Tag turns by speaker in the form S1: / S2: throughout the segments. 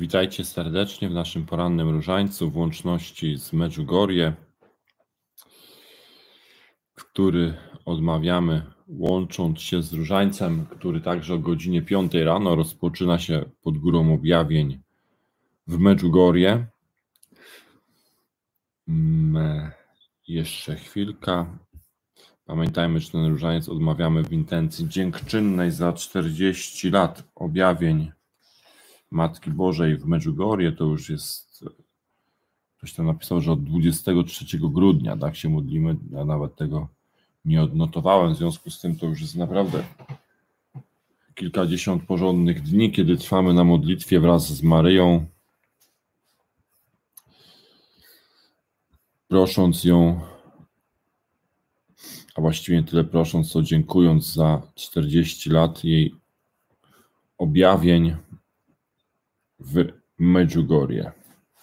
S1: Witajcie serdecznie w naszym porannym różańcu w łączności z Medjugorje, który odmawiamy łącząc się z różańcem, który także o godzinie 5 rano rozpoczyna się pod Górą Objawień w Medjugorje. Jeszcze chwilka. Pamiętajmy, że ten różaniec odmawiamy w intencji dziękczynnej za 40 lat objawień Matki Bożej w Medjugorje. To już jest, ktoś tam napisał, że od 23 grudnia tak się modlimy. Ja nawet tego nie odnotowałem, w związku z tym to już jest naprawdę kilkadziesiąt porządnych dni, kiedy trwamy na modlitwie wraz z Maryją, prosząc ją, a właściwie nie tyle prosząc, co dziękując za 40 lat jej objawień w Medjugorje.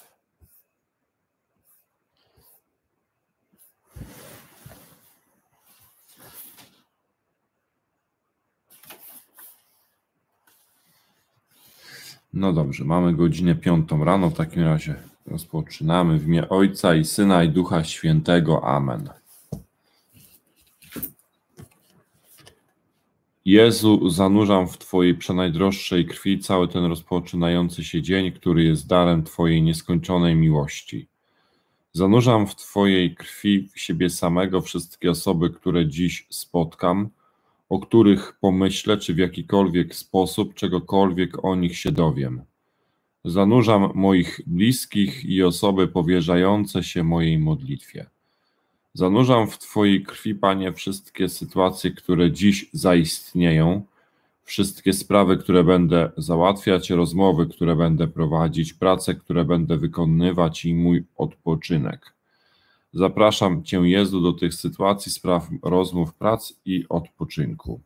S1: No dobrze, mamy godzinę 5 rano, w takim razie rozpoczynamy w imię Ojca i Syna i Ducha Świętego. Amen. Jezu, zanurzam w Twojej przenajdroższej krwi cały ten rozpoczynający się dzień, który jest darem Twojej nieskończonej miłości. Zanurzam w Twojej krwi w siebie samego wszystkie osoby, które dziś spotkam, o których pomyślę, czy w jakikolwiek sposób czegokolwiek o nich się dowiem. Zanurzam moich bliskich i osoby powierzające się mojej modlitwie. Zanurzam w Twojej krwi, Panie, wszystkie sytuacje, które dziś zaistnieją, wszystkie sprawy, które będę załatwiać, rozmowy, które będę prowadzić, prace, które będę wykonywać i mój odpoczynek. Zapraszam Cię, Jezu, do tych sytuacji, spraw, rozmów, prac i odpoczynku.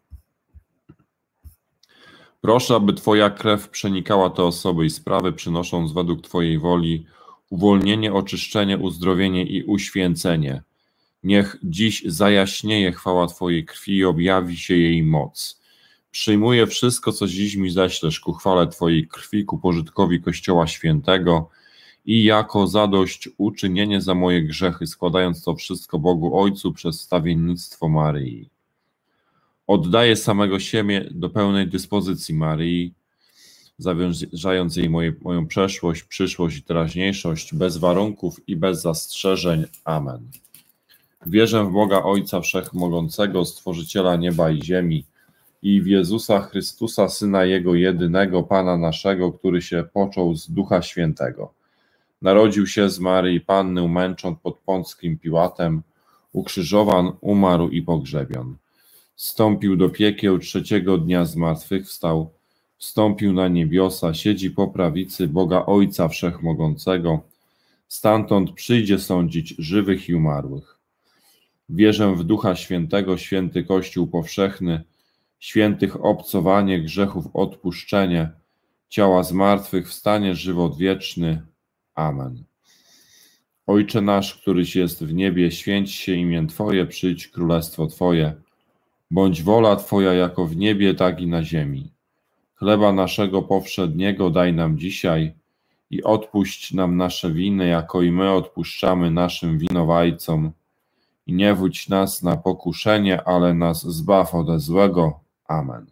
S1: Proszę, aby Twoja krew przenikała te osoby i sprawy, przynosząc według Twojej woli uwolnienie, oczyszczenie, uzdrowienie i uświęcenie. Niech dziś zajaśnieje chwała Twojej krwi i objawi się jej moc. Przyjmuję wszystko, co dziś mi ześlesz ku chwale Twojej krwi, ku pożytkowi Kościoła Świętego i jako zadośćuczynienie za moje grzechy, składając to wszystko Bogu Ojcu przez wstawiennictwo Maryi. Oddaję samego siebie do pełnej dyspozycji Maryi, zawierzając jej moją przeszłość, przyszłość i teraźniejszość bez warunków i bez zastrzeżeń. Amen. Wierzę w Boga Ojca Wszechmogącego, Stworzyciela nieba i ziemi i w Jezusa Chrystusa, Syna Jego jedynego, Pana naszego, który się począł z Ducha Świętego. Narodził się z Maryi Panny, umęczon pod Pąckim Piłatem, ukrzyżowan, umarł i pogrzebion. Wstąpił do piekieł, 3. dnia zmartwychwstał, wstąpił na niebiosa, siedzi po prawicy Boga Ojca Wszechmogącego, stamtąd przyjdzie sądzić żywych i umarłych. Wierzę w Ducha Świętego, święty Kościół powszechny, świętych obcowanie, grzechów odpuszczenie, ciała zmartwychwstanie, żywot wieczny. Amen. Ojcze nasz, któryś jest w niebie, święć się imię Twoje, przyjdź królestwo Twoje. Bądź wola Twoja jako w niebie, tak i na ziemi. Chleba naszego powszedniego daj nam dzisiaj i odpuść nam nasze winy, jako i my odpuszczamy naszym winowajcom. I nie wódź nas na pokuszenie, ale nas zbaw ode złego. Amen.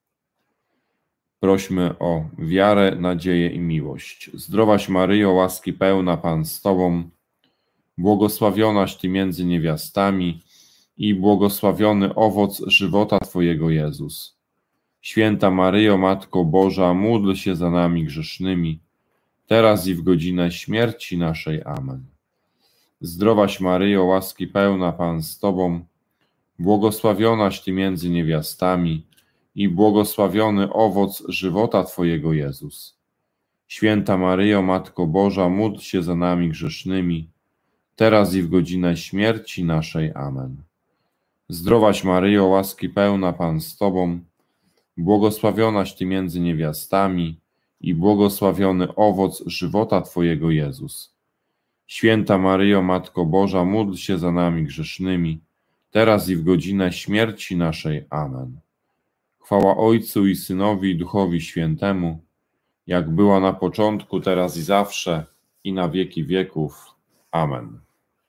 S1: Prośmy o wiarę, nadzieję i miłość. Zdrowaś Maryjo, łaski pełna, Pan z Tobą, błogosławionaś Ty między niewiastami i błogosławiony owoc żywota Twojego, Jezus. Święta Maryjo, Matko Boża, módl się za nami grzesznymi, teraz i w godzinę śmierci naszej. Amen. Zdrowaś Maryjo, łaski pełna, Pan z Tobą, błogosławionaś Ty między niewiastami i błogosławiony owoc żywota Twojego, Jezus. Święta Maryjo, Matko Boża, módl się za nami grzesznymi, teraz i w godzinę śmierci naszej. Amen. Zdrowaś Maryjo, łaski pełna, Pan z Tobą, błogosławionaś Ty między niewiastami i błogosławiony owoc żywota Twojego, Jezus. Święta Maryjo, Matko Boża, módl się za nami grzesznymi, teraz i w godzinę śmierci naszej. Amen. Chwała Ojcu i Synowi i Duchowi Świętemu, jak była na początku, teraz i zawsze, i na wieki wieków. Amen.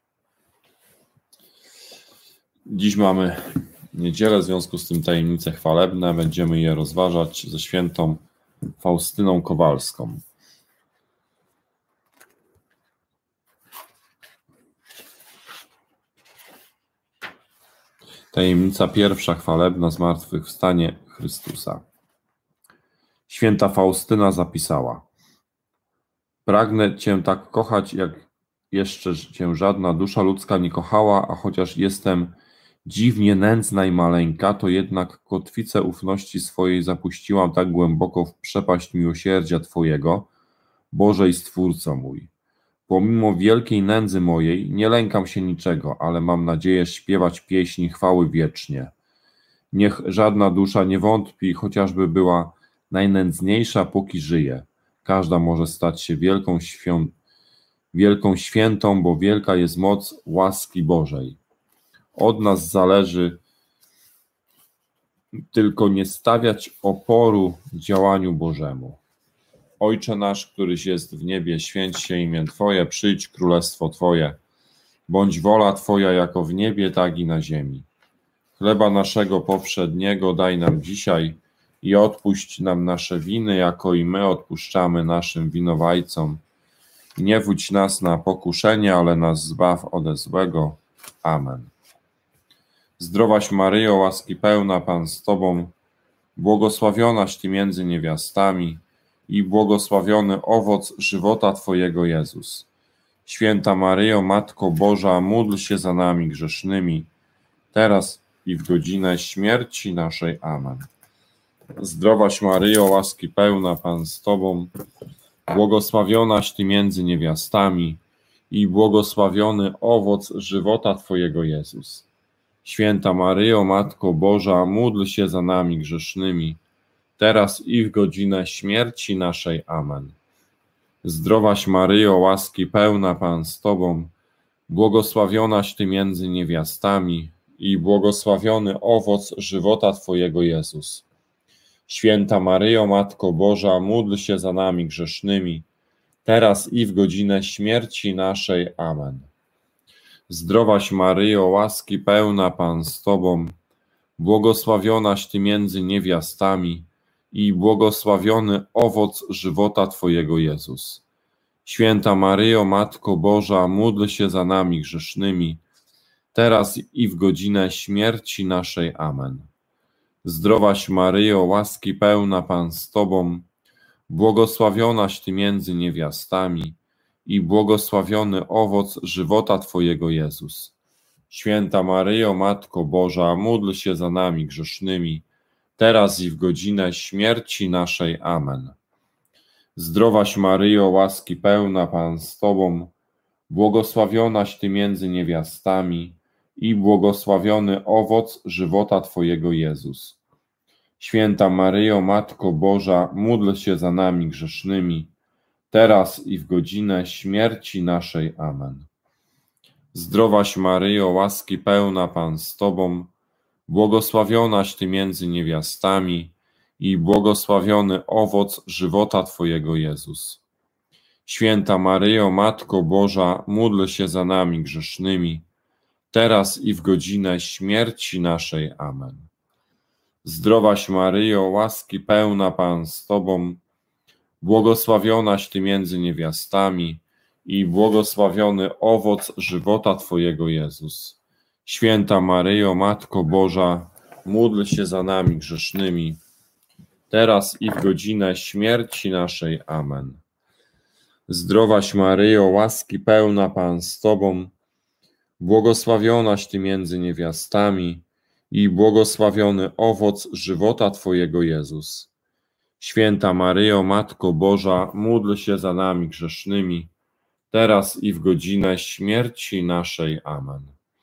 S1: Dziś mamy niedzielę, w związku z tym tajemnice chwalebne. Będziemy je rozważać ze świętą Faustyną Kowalską. Tajemnica pierwsza chwalebna, zmartwychwstanie Chrystusa. Święta Faustyna zapisała: pragnę Cię tak kochać, jak jeszcze Cię żadna dusza ludzka nie kochała, a chociaż jestem dziwnie nędzna i maleńka, to jednak kotwicę ufności swojej zapuściłam tak głęboko w przepaść miłosierdzia Twojego, Boże i Stwórco mój. Pomimo wielkiej nędzy mojej nie lękam się niczego, ale mam nadzieję śpiewać pieśni chwały wiecznie. Niech żadna dusza nie wątpi, chociażby była najnędzniejsza, póki żyje. Każda może stać się wielką świętą, bo wielka jest moc łaski Bożej. Od nas zależy tylko nie stawiać oporu działaniu Bożemu. Ojcze nasz, któryś jest w niebie, święć się imię Twoje, przyjdź królestwo Twoje. Bądź wola Twoja jako w niebie, tak i na ziemi. Chleba naszego powszedniego daj nam dzisiaj i odpuść nam nasze winy, jako i my odpuszczamy naszym winowajcom. I nie wódź nas na pokuszenie, ale nas zbaw ode złego. Amen. Zdrowaś Maryjo, łaski pełna, Pan z Tobą, błogosławionaś Ty między niewiastami i błogosławiony owoc żywota Twojego Jezus. Święta Maryjo, Matko Boża, módl się za nami grzesznymi, teraz i w godzinę śmierci naszej. Amen. Zdrowaś Maryjo, łaski pełna, Pan z Tobą, błogosławionaś Ty między niewiastami i błogosławiony owoc żywota Twojego Jezus. Święta Maryjo, Matko Boża, módl się za nami grzesznymi, teraz i w godzinę śmierci naszej. Amen. Zdrowaś Maryjo, łaski pełna, Pan z Tobą, błogosławionaś Ty między niewiastami i błogosławiony owoc żywota Twojego Jezus. Święta Maryjo, Matko Boża, módl się za nami grzesznymi, teraz i w godzinę śmierci naszej. Amen. Zdrowaś Maryjo, łaski pełna, Pan z Tobą, błogosławionaś Ty między niewiastami i błogosławiony owoc żywota Twojego Jezus. Święta Maryjo, Matko Boża, módl się za nami grzesznymi, teraz i w godzinę śmierci naszej. Amen. Zdrowaś Maryjo, łaski pełna, Pan z Tobą, błogosławionaś Ty między niewiastami i błogosławiony owoc żywota Twojego Jezus. Święta Maryjo, Matko Boża, módl się za nami grzesznymi, teraz i w godzinę śmierci naszej. Amen. Zdrowaś Maryjo, łaski pełna, Pan z Tobą, błogosławionaś Ty między niewiastami i błogosławiony owoc żywota Twojego Jezus. Święta Maryjo, Matko Boża, módl się za nami grzesznymi, teraz i w godzinę śmierci naszej. Amen. Zdrowaś Maryjo, łaski pełna, Pan z Tobą, błogosławionaś Ty między niewiastami i błogosławiony owoc żywota Twojego Jezus. Święta Maryjo, Matko Boża, módl się za nami grzesznymi, teraz i w godzinę śmierci naszej. Amen. Zdrowaś Maryjo, łaski pełna, Pan z Tobą, błogosławionaś Ty między niewiastami i błogosławiony owoc żywota Twojego Jezus. Święta Maryjo, Matko Boża, módl się za nami grzesznymi, teraz i w godzinę śmierci naszej. Amen. Zdrowaś Maryjo, łaski pełna, Pan z Tobą, błogosławionaś Ty między niewiastami i błogosławiony owoc żywota Twojego Jezus. Święta Maryjo, Matko Boża, módl się za nami grzesznymi, teraz i w godzinę śmierci naszej. Amen.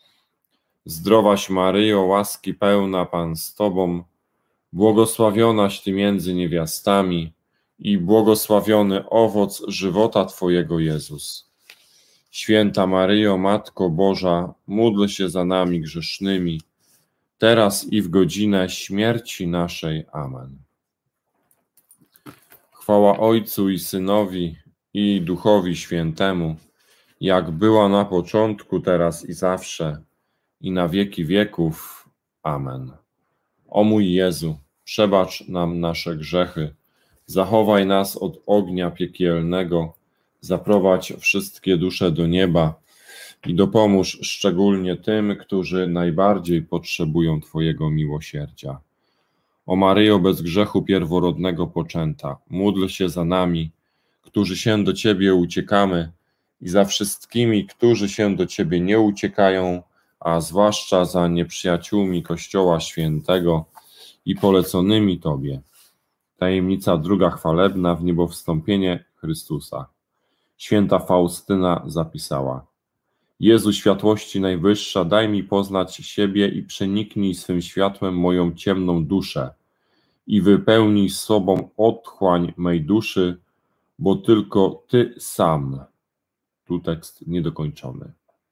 S1: Zdrowaś Maryjo, łaski pełna, Pan z Tobą, błogosławionaś Ty między niewiastami i błogosławiony owoc żywota Twojego Jezus. Święta Maryjo, Matko Boża, módl się za nami grzesznymi, teraz i w godzinę śmierci naszej. Amen. Chwała Ojcu i Synowi, i Duchowi Świętemu, jak była na początku, teraz i zawsze, i na wieki wieków. Amen. O mój Jezu, przebacz nam nasze grzechy, zachowaj nas od ognia piekielnego, zaprowadź wszystkie dusze do nieba i dopomóż szczególnie tym, którzy najbardziej potrzebują Twojego miłosierdzia. O Maryjo bez grzechu pierworodnego poczęta, módl się za nami, którzy się do Ciebie uciekamy, i za wszystkimi, którzy się do Ciebie nie uciekają, a zwłaszcza za nieprzyjaciółmi Kościoła Świętego i poleconymi Tobie. Tajemnica druga chwalebna, wniebowstąpienie Chrystusa. Święta Faustyna zapisała: Jezu światłości najwyższa, daj mi poznać siebie i przeniknij swym światłem moją ciemną duszę i wypełnij sobą otchłań mej duszy, bo tylko Ty sam. Tu tekst niedokończony.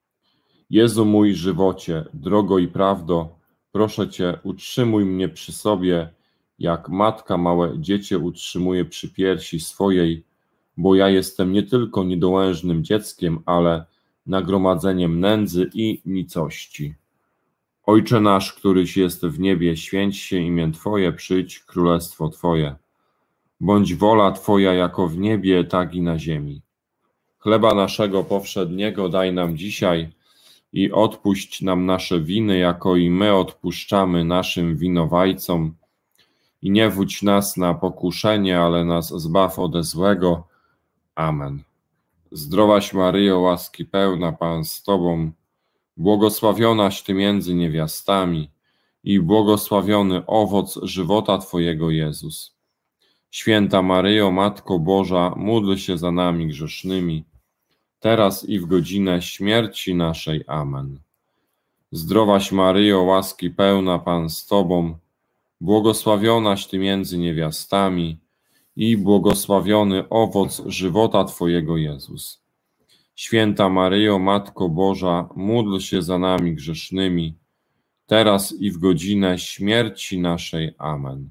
S1: Jezu mój żywocie, drogo i prawdo, proszę Cię, utrzymuj mnie przy sobie, jak matka małe dziecię utrzymuje przy piersi swojej, bo ja jestem nie tylko niedołężnym dzieckiem, ale nagromadzeniem nędzy i nicości. Ojcze nasz, któryś jest w niebie, święć się imię Twoje, przyjdź królestwo Twoje. Bądź wola Twoja jako w niebie, tak i na ziemi. Chleba naszego powszedniego daj nam dzisiaj i odpuść nam nasze winy, jako i my odpuszczamy naszym winowajcom. I nie wódź nas na pokuszenie, ale nas zbaw ode złego. Amen. Zdrowaś Maryjo, łaski pełna, Pan z Tobą, błogosławionaś Ty między niewiastami i błogosławiony owoc żywota Twojego, Jezus. Święta Maryjo, Matko Boża, módl się za nami grzesznymi, teraz i w godzinę śmierci naszej. Amen. Zdrowaś Maryjo, łaski pełna, Pan z Tobą, błogosławionaś Ty między niewiastami i błogosławiony owoc żywota Twojego, Jezus. Święta Maryjo, Matko Boża, módl się za nami grzesznymi, teraz i w godzinę śmierci naszej. Amen.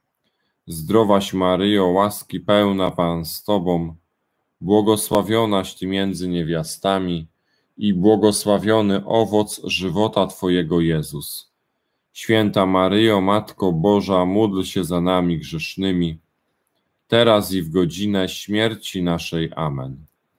S1: Zdrowaś Maryjo, łaski pełna, Pan z Tobą, błogosławionaś Ty między niewiastami i błogosławiony owoc żywota Twojego, Jezus. Święta Maryjo, Matko Boża, módl się za nami grzesznymi, teraz i w godzinę śmierci naszej. Amen.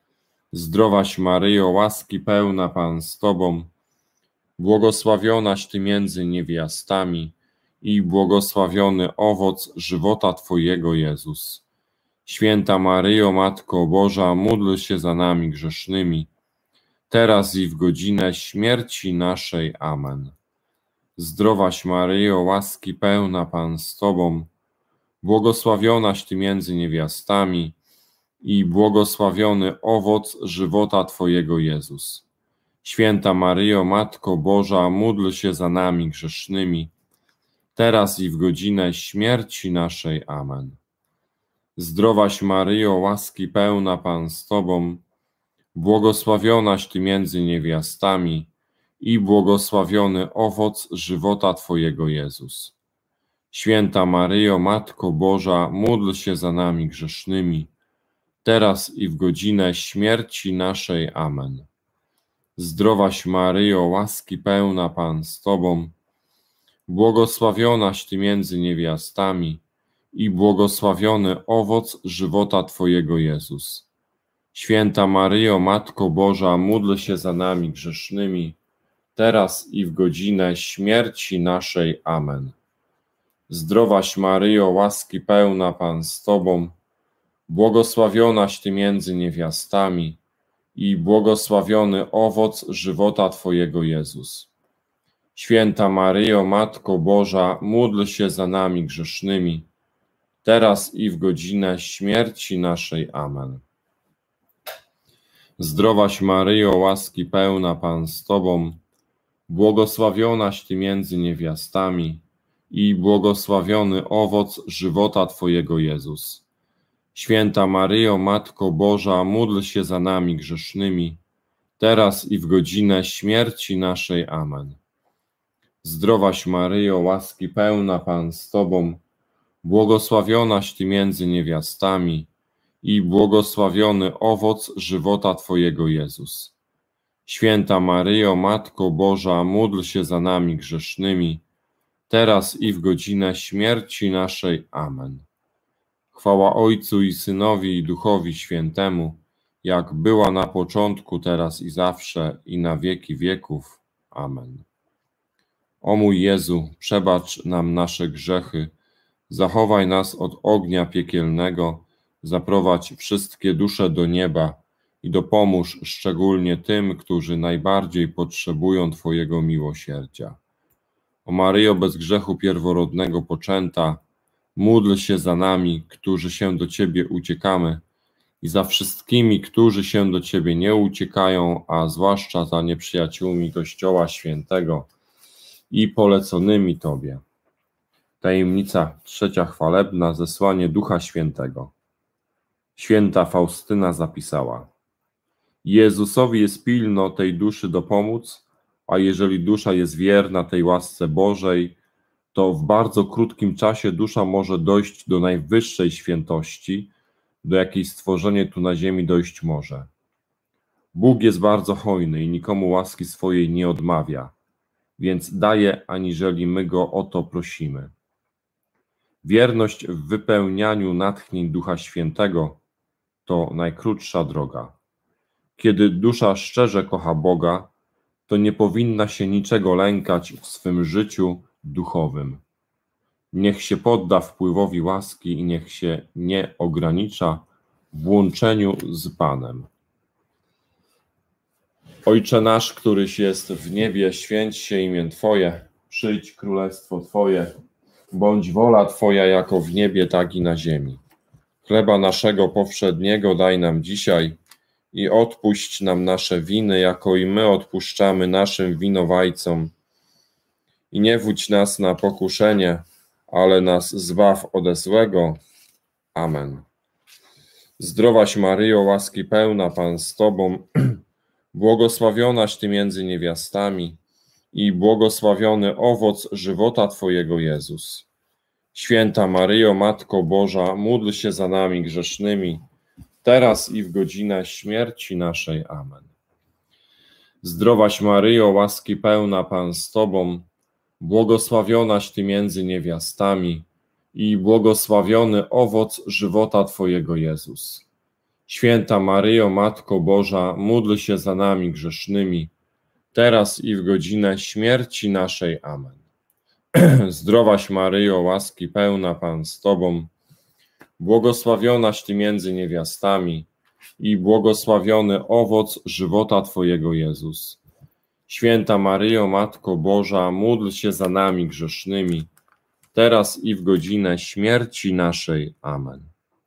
S1: Zdrowaś Maryjo, łaski pełna, Pan z Tobą, błogosławionaś Ty między niewiastami i błogosławiony owoc żywota Twojego, Jezus. Święta Maryjo, Matko Boża, módl się za nami grzesznymi, teraz i w godzinę śmierci naszej. Amen. Zdrowaś Maryjo, łaski pełna, Pan z Tobą, błogosławionaś Ty między niewiastami i błogosławiony owoc żywota Twojego, Jezus. Święta Maryjo, Matko Boża, módl się za nami grzesznymi, teraz i w godzinę śmierci naszej. Amen. Zdrowaś Maryjo, łaski pełna, Pan z Tobą, błogosławionaś Ty między niewiastami i błogosławiony owoc żywota Twojego, Jezus. Święta Maryjo, Matko Boża, módl się za nami grzesznymi, teraz i w godzinę śmierci naszej. Amen. Zdrowaś Maryjo, łaski pełna, Pan z Tobą, błogosławionaś Ty między niewiastami i błogosławiony owoc żywota Twojego, Jezus. Święta Maryjo, Matko Boża, módl się za nami grzesznymi, teraz i w godzinę śmierci naszej. Amen. Zdrowaś Maryjo, łaski pełna, Pan z Tobą, błogosławionaś Ty między niewiastami i błogosławiony owoc żywota Twojego, Jezus. Święta Maryjo, Matko Boża, módl się za nami grzesznymi, teraz i w godzinę śmierci naszej. Amen. Zdrowaś Maryjo, łaski pełna, Pan z Tobą, błogosławionaś Ty między niewiastami i błogosławiony owoc żywota Twojego, Jezus. Święta Maryjo, Matko Boża, módl się za nami grzesznymi, teraz i w godzinę śmierci naszej. Amen. Zdrowaś Maryjo, łaski pełna, Pan z Tobą, błogosławionaś Ty między niewiastami i błogosławiony owoc żywota Twojego, Jezus. Święta Maryjo, Matko Boża, módl się za nami grzesznymi, teraz i w godzinę śmierci naszej. Amen. Chwała Ojcu i Synowi i Duchowi Świętemu, jak była na początku, teraz i zawsze, i na wieki wieków. Amen. O mój Jezu, przebacz nam nasze grzechy, zachowaj nas od ognia piekielnego, zaprowadź wszystkie dusze do nieba i dopomóż szczególnie tym, którzy najbardziej potrzebują Twojego miłosierdzia. O Maryjo, bez grzechu pierworodnego poczęta, módl się za nami, którzy się do Ciebie uciekamy, i za wszystkimi, którzy się do Ciebie nie uciekają, a zwłaszcza za nieprzyjaciółmi Kościoła Świętego i poleconymi Tobie. Tajemnica trzecia chwalebna, zesłanie Ducha Świętego. Święta Faustyna zapisała: Jezusowi jest pilno tej duszy dopomóc, a jeżeli dusza jest wierna tej łasce Bożej, to w bardzo krótkim czasie dusza może dojść do najwyższej świętości, do jakiej stworzenie tu na ziemi dojść może. Bóg jest bardzo hojny i nikomu łaski swojej nie odmawia, więc daje, aniżeli my Go o to prosimy. Wierność w wypełnianiu natchnień Ducha Świętego to najkrótsza droga. Kiedy dusza szczerze kocha Boga, to nie powinna się niczego lękać w swym życiu duchowym. Niech się podda wpływowi łaski i niech się nie ogranicza w łączeniu z Panem. Ojcze nasz, któryś jest w niebie, święć się imię Twoje, przyjdź królestwo Twoje, bądź wola Twoja jako w niebie, tak i na ziemi. Chleba naszego powszedniego daj nam dzisiaj i odpuść nam nasze winy, jako i my odpuszczamy naszym winowajcom. I nie wódź nas na pokuszenie, ale nas zbaw ode złego. Amen. Zdrowaś Maryjo, łaski pełna, Pan z Tobą, błogosławionaś Ty między niewiastami i błogosławiony owoc żywota Twojego, Jezus. Święta Maryjo, Matko Boża, módl się za nami grzesznymi, teraz i w godzinę śmierci naszej. Amen. Zdrowaś Maryjo, łaski pełna, Pan z Tobą, błogosławionaś Ty między niewiastami i błogosławiony owoc żywota Twojego, Jezus. Święta Maryjo, Matko Boża, módl się za nami grzesznymi, teraz i w godzinę śmierci naszej. Amen. Zdrowaś Maryjo, łaski pełna, Pan z Tobą, błogosławionaś Ty między niewiastami i błogosławiony owoc żywota Twojego, Jezus. Święta Maryjo, Matko Boża, módl się za nami grzesznymi, teraz i w godzinę śmierci naszej. Amen.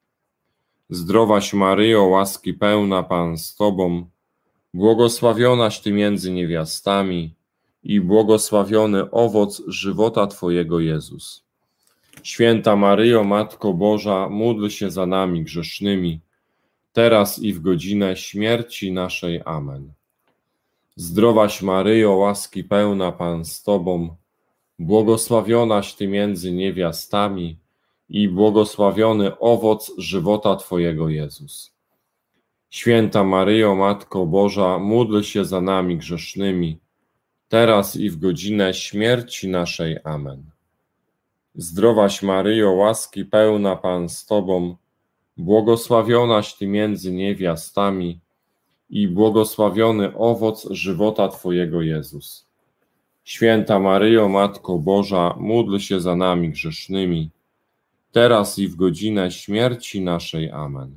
S1: Zdrowaś Maryjo, łaski pełna, Pan z Tobą, błogosławionaś Ty między niewiastami i błogosławiony owoc żywota Twojego, Jezus. Święta Maryjo, Matko Boża, módl się za nami grzesznymi, teraz i w godzinę śmierci naszej. Amen. Zdrowaś Maryjo, łaski pełna, Pan z Tobą, błogosławionaś Ty między niewiastami i błogosławiony owoc żywota Twojego, Jezus. Święta Maryjo, Matko Boża, módl się za nami grzesznymi, teraz i w godzinę śmierci naszej. Amen. Zdrowaś Maryjo, łaski pełna, Pan z Tobą, błogosławionaś Ty między niewiastami i błogosławiony owoc żywota Twojego, Jezus. Święta Maryjo, Matko Boża, módl się za nami grzesznymi, teraz i w godzinę śmierci naszej. Amen.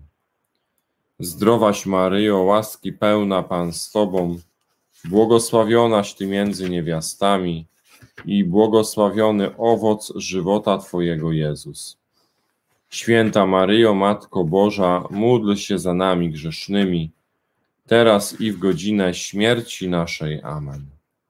S1: Zdrowaś Maryjo, łaski pełna, Pan z Tobą, błogosławionaś Ty między niewiastami i błogosławiony owoc żywota Twojego, Jezus. Święta Maryjo, Matko Boża, módl się za nami grzesznymi, teraz i w godzinę śmierci naszej. Amen.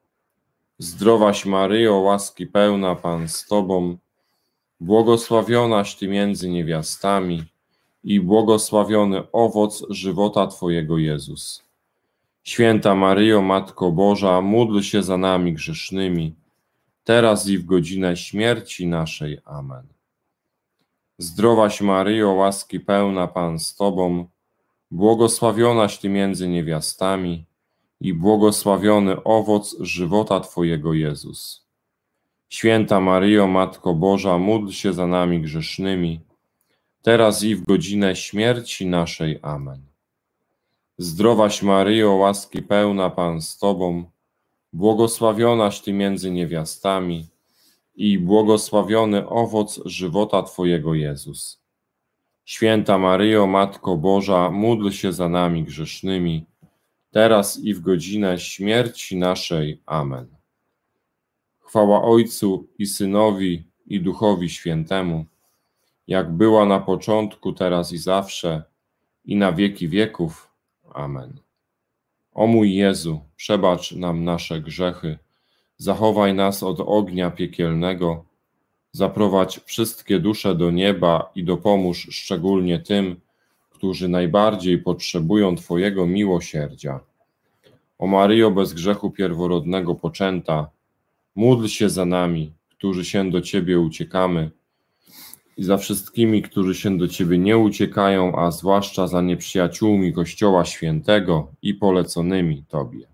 S1: Zdrowaś Maryjo, łaski pełna, Pan z Tobą, błogosławionaś Ty między niewiastami i błogosławiony owoc żywota Twojego, Jezus. Święta Maryjo, Matko Boża, módl się za nami grzesznymi, teraz i w godzinę śmierci naszej. Amen. Zdrowaś Maryjo, łaski pełna, Pan z Tobą, błogosławionaś Ty między niewiastami i błogosławiony owoc żywota Twojego, Jezus. Święta Maryjo, Matko Boża, módl się za nami grzesznymi, teraz i w godzinę śmierci naszej. Amen. Zdrowaś Maryjo, łaski pełna, Pan z Tobą, błogosławionaś Ty między niewiastami i błogosławiony owoc żywota Twojego, Jezus. Święta Maryjo, Matko Boża, módl się za nami grzesznymi, teraz i w godzinę śmierci naszej. Amen. Chwała Ojcu i Synowi, i Duchowi Świętemu, jak była na początku, teraz i zawsze, i na wieki wieków. Amen. O mój Jezu, przebacz nam nasze grzechy, zachowaj nas od ognia piekielnego, zaprowadź wszystkie dusze do nieba i dopomóż szczególnie tym, którzy najbardziej potrzebują Twojego miłosierdzia. O Maryjo, bez grzechu pierworodnego poczęta, módl się za nami, którzy się do Ciebie uciekamy, i za wszystkimi, którzy się do Ciebie nie uciekają, a zwłaszcza za nieprzyjaciółmi Kościoła Świętego i poleconymi Tobie.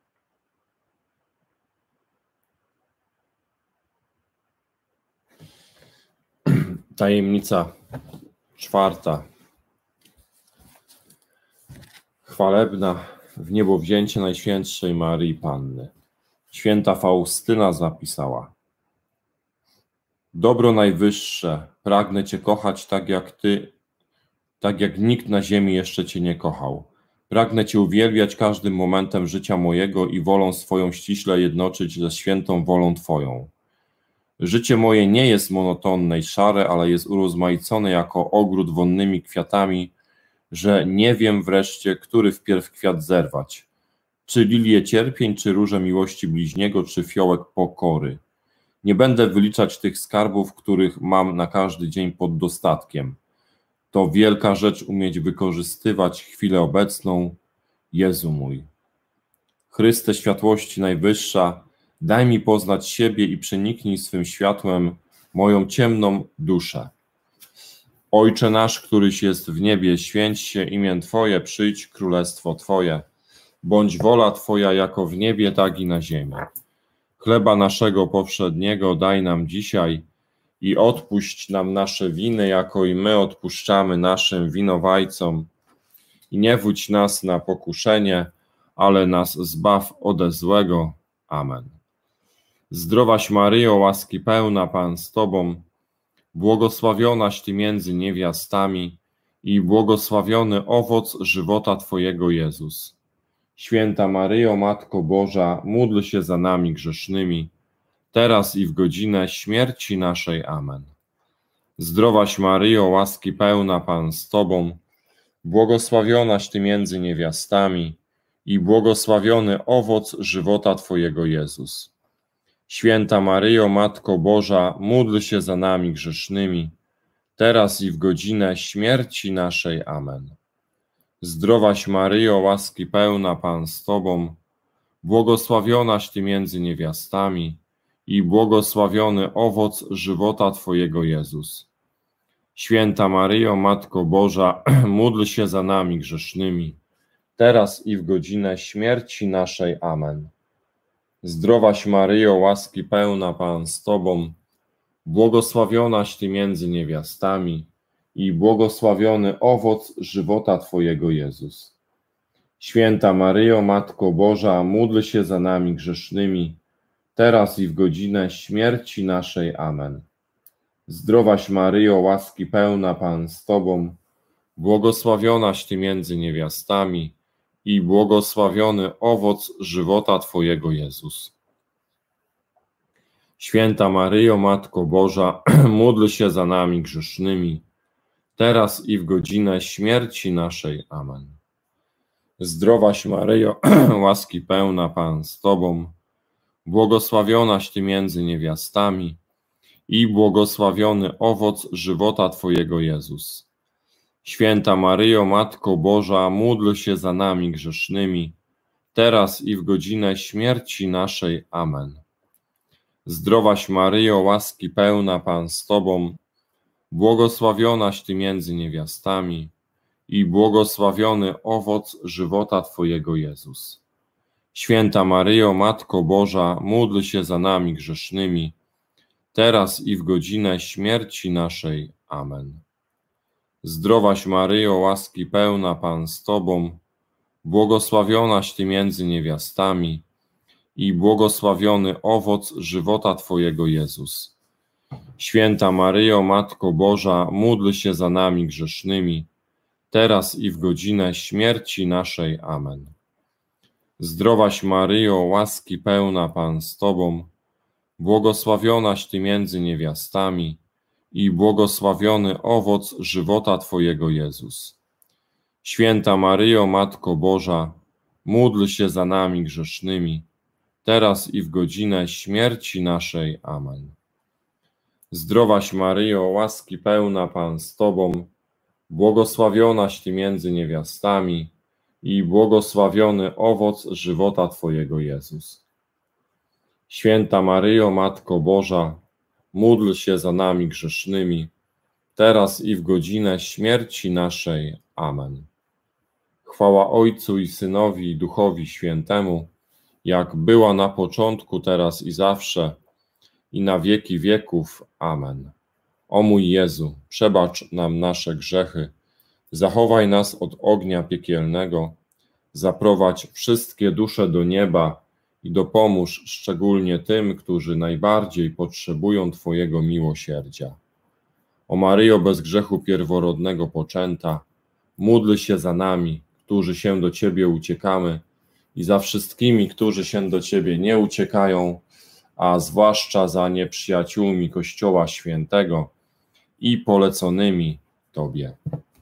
S1: Tajemnica czwarta. Chwalebna wniebowzięcie Najświętszej Maryi Panny. Święta Faustyna zapisała: Dobro najwyższe, pragnę Cię kochać tak jak Ty, tak jak nikt na ziemi jeszcze Cię nie kochał. Pragnę Cię uwielbiać każdym momentem życia mojego i wolą swoją ściśle jednoczyć ze świętą wolą Twoją. Życie moje nie jest monotonne i szare, ale jest urozmaicone jako ogród wonnymi kwiatami, że nie wiem wreszcie, który wpierw kwiat zerwać. Czy lilię cierpień, czy różę miłości bliźniego, czy fiołek pokory. Nie będę wyliczać tych skarbów, których mam na każdy dzień pod dostatkiem. To wielka rzecz umieć wykorzystywać chwilę obecną. Jezu mój. Chryste światłości najwyższa, daj mi poznać siebie i przeniknij swym światłem moją ciemną duszę. Ojcze nasz, któryś jest w niebie, święć się imię Twoje, przyjdź królestwo Twoje. Bądź wola Twoja jako w niebie, tak i na ziemi. Chleba naszego powszedniego daj nam dzisiaj i odpuść nam nasze winy, jako i my odpuszczamy naszym winowajcom. I nie wódź nas na pokuszenie, ale nas zbaw ode złego. Amen. Zdrowaś Maryjo, łaski pełna, Pan z Tobą, błogosławionaś Ty między niewiastami i błogosławiony owoc żywota Twojego, Jezus. Święta Maryjo, Matko Boża, módl się za nami grzesznymi, teraz i w godzinę śmierci naszej. Amen. Zdrowaś Maryjo, łaski pełna, Pan z Tobą, błogosławionaś Ty między niewiastami i błogosławiony owoc żywota Twojego, Jezus. Święta Maryjo, Matko Boża, módl się za nami grzesznymi, teraz i w godzinę śmierci naszej. Amen. Zdrowaś Maryjo, łaski pełna, Pan z Tobą, błogosławionaś Ty między niewiastami i błogosławiony owoc żywota Twojego, Jezus. Święta Maryjo, Matko Boża, módl się za nami grzesznymi, teraz i w godzinę śmierci naszej. Amen. Zdrowaś Maryjo, łaski pełna, Pan z Tobą, błogosławionaś Ty między niewiastami i błogosławiony owoc żywota Twojego, Jezus. Święta Maryjo, Matko Boża, módl się za nami grzesznymi, teraz i w godzinę śmierci naszej. Amen. Zdrowaś Maryjo, łaski pełna, Pan z Tobą, błogosławionaś Ty między niewiastami i błogosławiony owoc żywota Twojego, Jezus. Święta Maryjo, Matko Boża, módl się za nami grzesznymi, teraz i w godzinę śmierci naszej. Amen. Zdrowaś Maryjo, łaski pełna, Pan z Tobą, błogosławionaś Ty między niewiastami i błogosławiony owoc żywota Twojego, Jezus. Święta Maryjo, Matko Boża, módl się za nami grzesznymi, teraz i w godzinę śmierci naszej. Amen. Zdrowaś Maryjo, łaski pełna, Pan z Tobą, błogosławionaś Ty między niewiastami i błogosławiony owoc żywota Twojego, Jezus. Święta Maryjo, Matko Boża, módl się za nami grzesznymi, teraz i w godzinę śmierci naszej. Amen. Zdrowaś Maryjo, łaski pełna, Pan z Tobą, błogosławionaś Ty między niewiastami i błogosławiony owoc żywota Twojego, Jezus. Święta Maryjo, Matko Boża, módl się za nami grzesznymi, teraz i w godzinę śmierci naszej. Amen. Zdrowaś Maryjo, łaski pełna, Pan z Tobą, błogosławionaś Ty między niewiastami i błogosławiony owoc żywota Twojego, Jezus. Święta Maryjo, Matko Boża, módl się za nami grzesznymi, teraz i w godzinę śmierci naszej. Amen. Zdrowaś Maryjo, łaski pełna, Pan z Tobą, błogosławionaś Ty między niewiastami i błogosławiony owoc żywota Twojego, Jezus. Święta Maryjo, Matko Boża, módl się za nami grzesznymi, teraz i w godzinę śmierci naszej. Amen. Chwała Ojcu i Synowi i Duchowi Świętemu, jak była na początku, teraz i zawsze, i na wieki wieków. Amen. O mój Jezu, przebacz nam nasze grzechy, zachowaj nas od ognia piekielnego, zaprowadź wszystkie dusze do nieba i dopomóż szczególnie tym, którzy najbardziej potrzebują Twojego miłosierdzia. O Maryjo, bez grzechu pierworodnego poczęta, módl się za nami, którzy się do Ciebie uciekamy, i za wszystkimi, którzy się do Ciebie nie uciekają, a zwłaszcza za nieprzyjaciółmi Kościoła Świętego i poleconymi Tobie.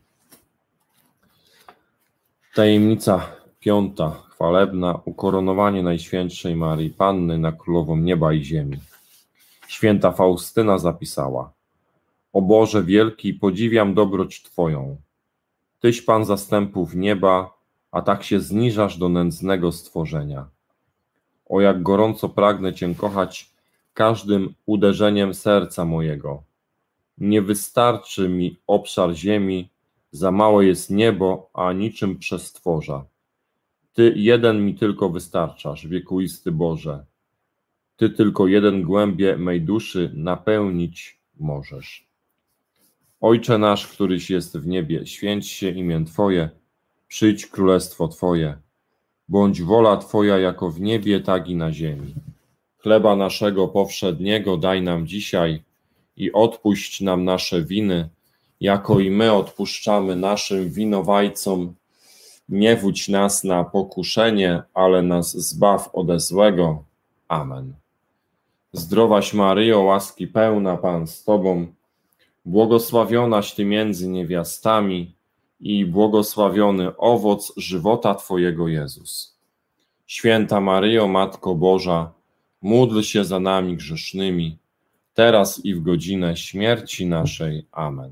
S1: Tajemnica piąta, chwalebna, ukoronowanie Najświętszej Maryi Panny na Królową Nieba i Ziemi. Święta Faustyna zapisała: O Boże wielki, podziwiam dobroć Twoją. Tyś Pan zastępów nieba, a tak się zniżasz do nędznego stworzenia. O jak gorąco pragnę Cię kochać każdym uderzeniem serca mojego. Nie wystarczy mi obszar ziemi, za małe jest niebo, a niczym przestworza. Ty jeden mi tylko wystarczasz, wiekuisty Boże. Ty tylko jeden głębie mej duszy napełnić możesz. Ojcze nasz, któryś jest w niebie, święć się imię Twoje, przyjdź królestwo Twoje. Bądź wola Twoja jako w niebie, tak i na ziemi. Chleba naszego powszedniego daj nam dzisiaj i odpuść nam nasze winy, jako i my odpuszczamy naszym winowajcom. Nie wódź nas na pokuszenie, ale nas zbaw ode złego. Amen. Zdrowaś Maryjo, łaski pełna, Pan z Tobą, błogosławionaś Ty między niewiastami i błogosławiony owoc żywota Twojego, Jezus. Święta Maryjo, Matko Boża, módl się za nami grzesznymi, teraz i w godzinę śmierci naszej. Amen.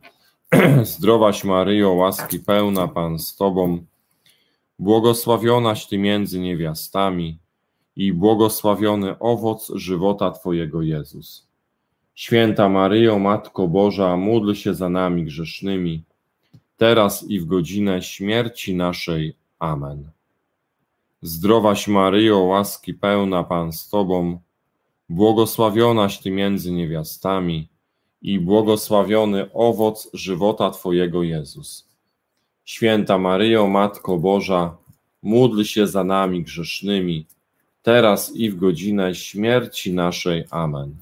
S1: Zdrowaś Maryjo, łaski pełna, Pan z Tobą, błogosławionaś Ty między niewiastami i błogosławiony owoc żywota Twojego, Jezus. Święta Maryjo, Matko Boża, módl się za nami grzesznymi, teraz i w godzinę śmierci naszej. Amen. Zdrowaś Maryjo, łaski pełna, Pan z Tobą, błogosławionaś Ty między niewiastami i błogosławiony owoc żywota Twojego, Jezus. Święta Maryjo, Matko Boża, módl się za nami grzesznymi, teraz i w godzinę śmierci naszej. Amen.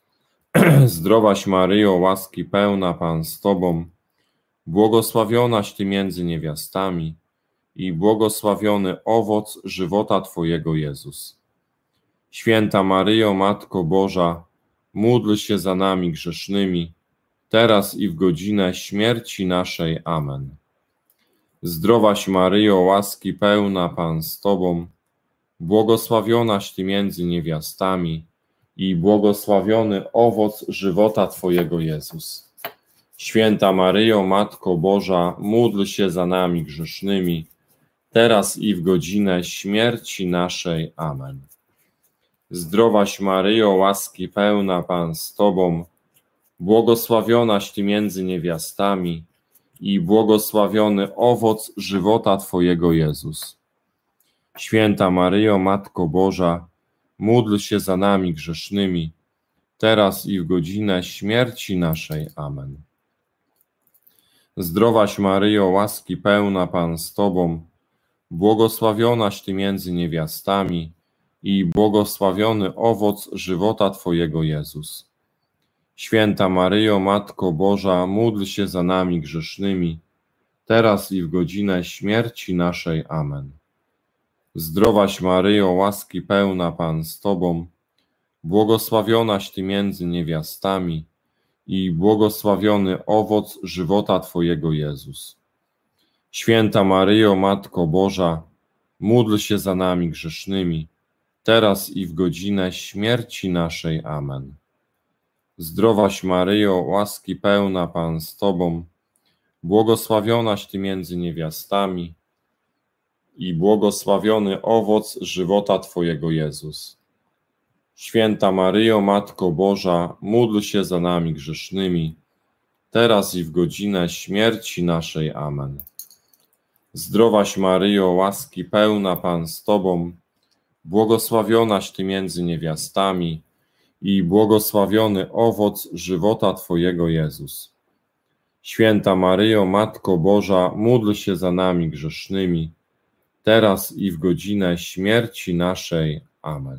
S1: Zdrowaś Maryjo, łaski pełna, Pan z Tobą, błogosławionaś Ty między niewiastami i błogosławiony owoc żywota Twojego, Jezus. Święta Maryjo, Matko Boża, módl się za nami grzesznymi, teraz i w godzinę śmierci naszej. Amen. Zdrowaś Maryjo, łaski pełna, Pan z Tobą, błogosławionaś Ty między niewiastami i błogosławiony owoc żywota Twojego, Jezus. Święta Maryjo, Matko Boża, módl się za nami grzesznymi, teraz i w godzinę śmierci naszej. Amen. Zdrowaś Maryjo, łaski pełna, Pan z Tobą, błogosławionaś Ty między niewiastami i błogosławiony owoc żywota Twojego, Jezus. Święta Maryjo, Matko Boża, módl się za nami grzesznymi, teraz i w godzinę śmierci naszej. Amen. Zdrowaś Maryjo, łaski pełna, Pan z Tobą, błogosławionaś Ty między niewiastami i błogosławiony owoc żywota Twojego, Jezus. Święta Maryjo, Matko Boża, módl się za nami grzesznymi, teraz i w godzinę śmierci naszej. Amen. Zdrowaś Maryjo, łaski pełna, Pan z Tobą, błogosławionaś Ty między niewiastami i błogosławiony owoc żywota Twojego, Jezus. Święta Maryjo, Matko Boża, módl się za nami grzesznymi, teraz i w godzinę śmierci naszej. Amen. Zdrowaś Maryjo, łaski pełna, Pan z Tobą, błogosławionaś Ty między niewiastami i błogosławiony owoc żywota Twojego, Jezus. Święta Maryjo, Matko Boża, módl się za nami grzesznymi, teraz i w godzinę śmierci naszej. Amen. Zdrowaś Maryjo, łaski pełna, Pan z Tobą, błogosławionaś Ty między niewiastami i błogosławiony owoc żywota Twojego, Jezus. Święta Maryjo, Matko Boża, módl się za nami grzesznymi, teraz i w godzinę śmierci naszej. Amen.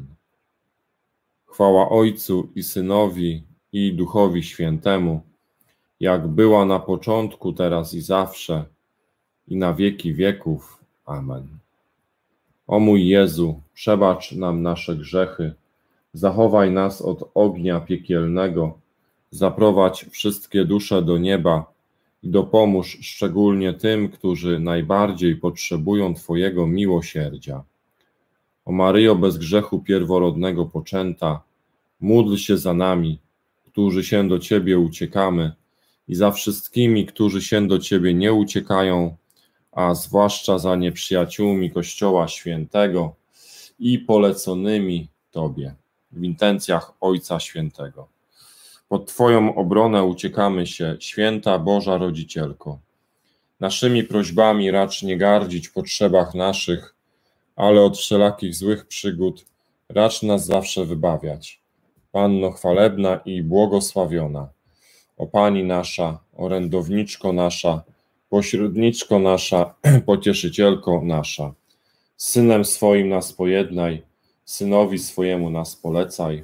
S1: Chwała Ojcu i Synowi, i Duchowi Świętemu, jak była na początku, teraz i zawsze, i na wieki wieków. Amen. O mój Jezu, przebacz nam nasze grzechy, zachowaj nas od ognia piekielnego, zaprowadź wszystkie dusze do nieba i dopomóż szczególnie tym, którzy najbardziej potrzebują Twojego miłosierdzia. O Maryjo, bez grzechu pierworodnego poczęta, módl się za nami, którzy się do Ciebie uciekamy, i za wszystkimi, którzy się do Ciebie nie uciekają, a zwłaszcza za nieprzyjaciółmi Kościoła Świętego i poleconymi Tobie, w intencjach Ojca Świętego. Pod Twoją obronę uciekamy się, Święta Boża Rodzicielko. Naszymi prośbami racz nie gardzić w potrzebach naszych, ale od wszelakich złych przygód racz nas zawsze wybawiać. Panno chwalebna i błogosławiona, o Pani nasza, orędowniczko nasza, pośredniczko nasza, pocieszycielko nasza, z Synem swoim nas pojednaj, Synowi swojemu nas polecaj,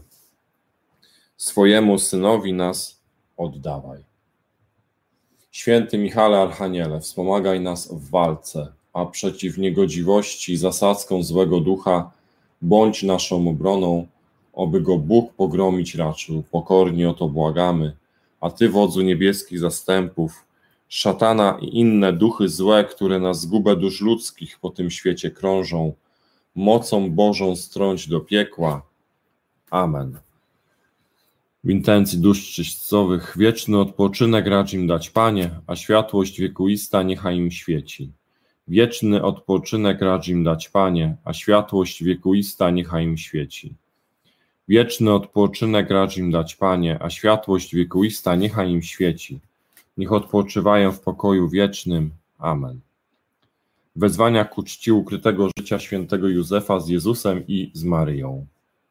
S1: swojemu Synowi nas oddawaj. Święty Michale Archaniele, wspomagaj nas w walce, a przeciw niegodziwości i zasadzkom złego ducha bądź naszą obroną, oby go Bóg pogromić raczył. Pokornie o to błagamy, a Ty, wodzu niebieskich zastępów, szatana i inne duchy złe, które na zgubę dusz ludzkich po tym świecie krążą, mocą Bożą strąć do piekła. Amen. W intencji dusz czyścowych wieczny odpoczynek racz im dać, Panie, a światłość wiekuista niechaj im świeci. Wieczny odpoczynek racz im dać, Panie, a światłość wiekuista niechaj im świeci. Wieczny odpoczynek racz im dać, Panie, a światłość wiekuista niechaj im świeci. Niech odpoczywają w pokoju wiecznym. Amen. Wezwania ku czci ukrytego życia świętego Józefa z Jezusem i z Maryją.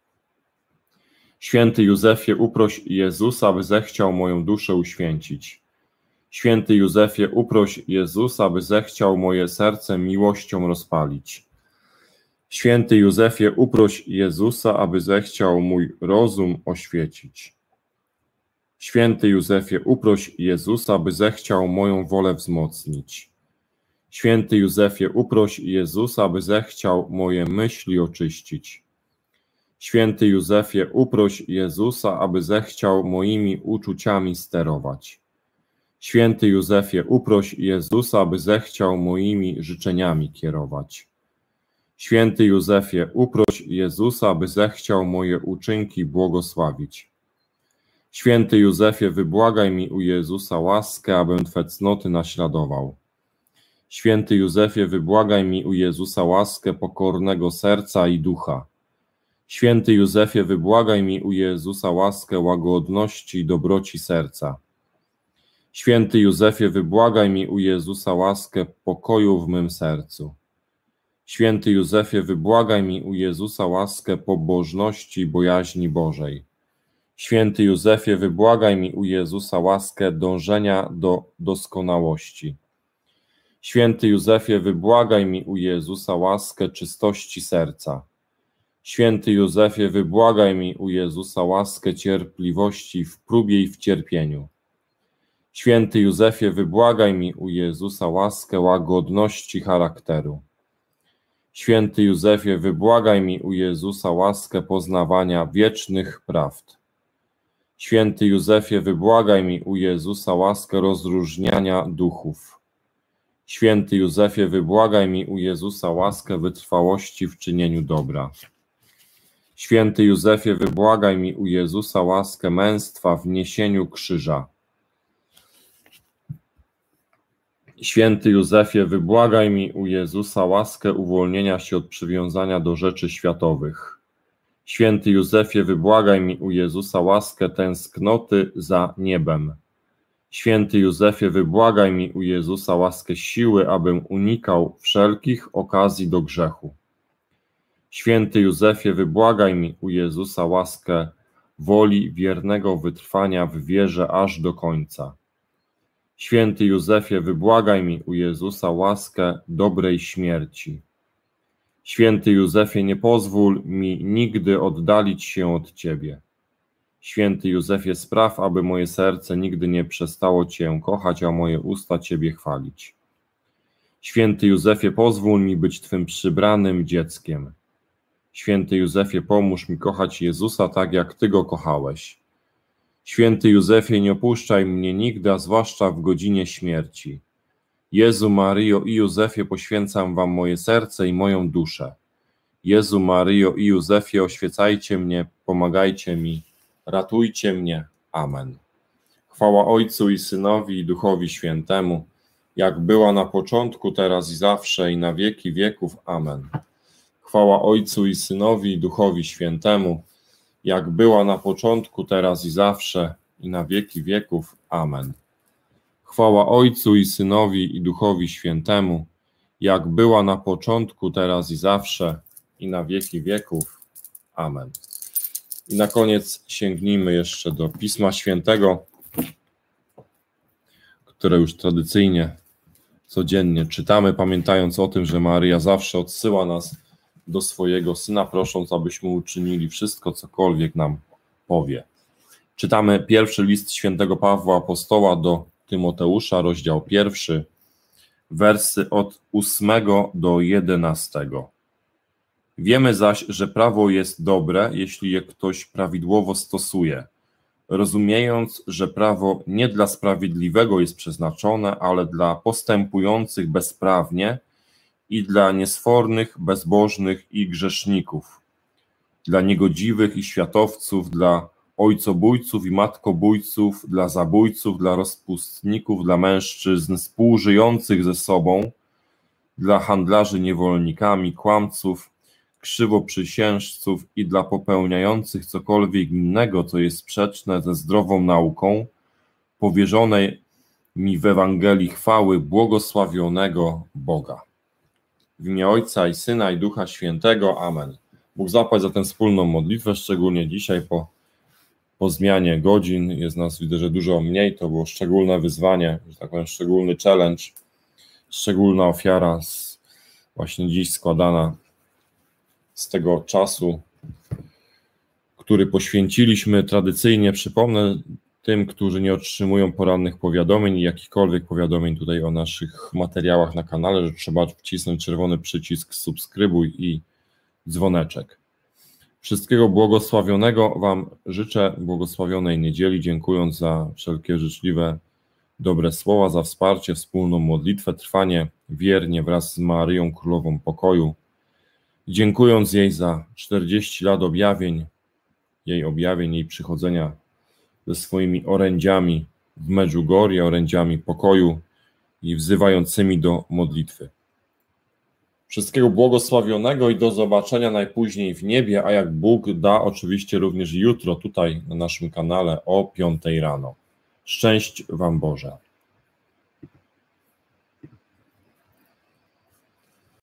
S1: Święty Józefie, uproś Jezusa, aby zechciał moją duszę uświęcić. Święty Józefie, uproś Jezusa, aby zechciał moje serce miłością rozpalić. Święty Józefie, uproś Jezusa, aby zechciał mój rozum oświecić. Święty Józefie, uproś Jezusa, aby zechciał moją wolę wzmocnić. Święty Józefie, uproś Jezusa, aby zechciał moje myśli oczyścić. Święty Józefie, uproś Jezusa, aby zechciał moimi uczuciami sterować. Święty Józefie, uproś Jezusa, aby zechciał moimi życzeniami kierować. Święty Józefie, uproś Jezusa, aby zechciał moje uczynki błogosławić. Święty Józefie, wybłagaj mi u Jezusa łaskę, abym Twe cnoty naśladował. Święty Józefie, wybłagaj mi u Jezusa łaskę pokornego serca i ducha. Święty Józefie, wybłagaj mi u Jezusa łaskę łagodności i dobroci serca. Święty Józefie, wybłagaj mi u Jezusa łaskę pokoju w mym sercu. Święty Józefie, wybłagaj mi u Jezusa łaskę pobożności i bojaźni Bożej. Święty Józefie, wybłagaj mi u Jezusa łaskę dążenia do doskonałości. Święty Józefie, wybłagaj mi u Jezusa łaskę czystości serca. Święty Józefie, wybłagaj mi u Jezusa łaskę cierpliwości w próbie i w cierpieniu. Święty Józefie, wybłagaj mi u Jezusa łaskę łagodności charakteru. Święty Józefie, wybłagaj mi u Jezusa łaskę poznawania wiecznych prawd. Święty Józefie, wybłagaj mi u Jezusa łaskę rozróżniania duchów. Święty Józefie, wybłagaj mi u Jezusa łaskę wytrwałości w czynieniu dobra. Święty Józefie, wybłagaj mi u Jezusa łaskę męstwa w niesieniu krzyża. Święty Józefie, wybłagaj mi u Jezusa łaskę uwolnienia się od przywiązania do rzeczy światowych. Święty Józefie, wybłagaj mi u Jezusa łaskę tęsknoty za niebem. Święty Józefie, wybłagaj mi u Jezusa łaskę siły, abym unikał wszelkich okazji do grzechu. Święty Józefie, wybłagaj mi u Jezusa łaskę woli wiernego wytrwania w wierze aż do końca. Święty Józefie, wybłagaj mi u Jezusa łaskę dobrej śmierci. Święty Józefie, nie pozwól mi nigdy oddalić się od Ciebie. Święty Józefie, spraw, aby moje serce nigdy nie przestało Cię kochać, a moje usta Ciebie chwalić. Święty Józefie, pozwól mi być Twym przybranym dzieckiem. Święty Józefie, pomóż mi kochać Jezusa tak, jak Ty Go kochałeś. Święty Józefie, nie opuszczaj mnie nigdy, a zwłaszcza w godzinie śmierci. Jezu, Maryjo i Józefie, poświęcam Wam moje serce i moją duszę. Jezu, Maryjo i Józefie, oświecajcie mnie, pomagajcie mi, ratujcie mnie. Amen. Chwała Ojcu i Synowi i Duchowi Świętemu, jak była na początku, teraz i zawsze, i na wieki wieków. Amen. Chwała Ojcu i Synowi i Duchowi Świętemu, jak była na początku, teraz i zawsze, i na wieki wieków. Amen. Chwała Ojcu i Synowi i Duchowi Świętemu, jak była na początku, teraz i zawsze, i na wieki wieków. Amen. I na koniec sięgnijmy jeszcze do Pisma Świętego, które już tradycyjnie, codziennie czytamy, pamiętając o tym, że Maryja zawsze odsyła nas do swojego Syna, prosząc, abyśmy uczynili wszystko, cokolwiek nam powie. Czytamy pierwszy list świętego Pawła Apostoła do Tymoteusza, rozdział 1, wersy od 8 do 11. Wiemy zaś, że prawo jest dobre, jeśli je ktoś prawidłowo stosuje, rozumiejąc, że prawo nie dla sprawiedliwego jest przeznaczone, ale dla postępujących bezprawnie i dla niesfornych, bezbożnych i grzeszników, dla niegodziwych i światowców, dla ojcobójców i matkobójców, dla zabójców, dla rozpustników, dla mężczyzn współżyjących ze sobą, dla handlarzy niewolnikami, kłamców, krzywoprzysiężców i dla popełniających cokolwiek innego, co jest sprzeczne ze zdrową nauką, powierzonej mi w Ewangelii chwały błogosławionego Boga. W imię Ojca i Syna i Ducha Świętego. Amen. Bóg zapłać za tę wspólną modlitwę, szczególnie dzisiaj po zmianie godzin. Jest nas, widzę, że dużo mniej. To było szczególne wyzwanie, że tak powiem, szczególny challenge, szczególna ofiara właśnie dziś składana z tego czasu, który poświęciliśmy tradycyjnie. Przypomnę tym, którzy nie otrzymują porannych powiadomień i jakichkolwiek powiadomień tutaj o naszych materiałach na kanale, że trzeba wcisnąć czerwony przycisk subskrybuj i dzwoneczek. Wszystkiego błogosławionego Wam życzę, błogosławionej niedzieli, dziękując za wszelkie życzliwe, dobre słowa, za wsparcie, wspólną modlitwę, trwanie wiernie wraz z Maryją, Królową Pokoju. Dziękując jej za 40 lat objawień, jej przychodzenia ze swoimi orędziami w Medjugorje, orędziami pokoju i wzywającymi do modlitwy. Wszystkiego błogosławionego i do zobaczenia najpóźniej w niebie, a jak Bóg da, oczywiście również jutro tutaj na naszym kanale o 5 rano. Szczęść Wam Boże.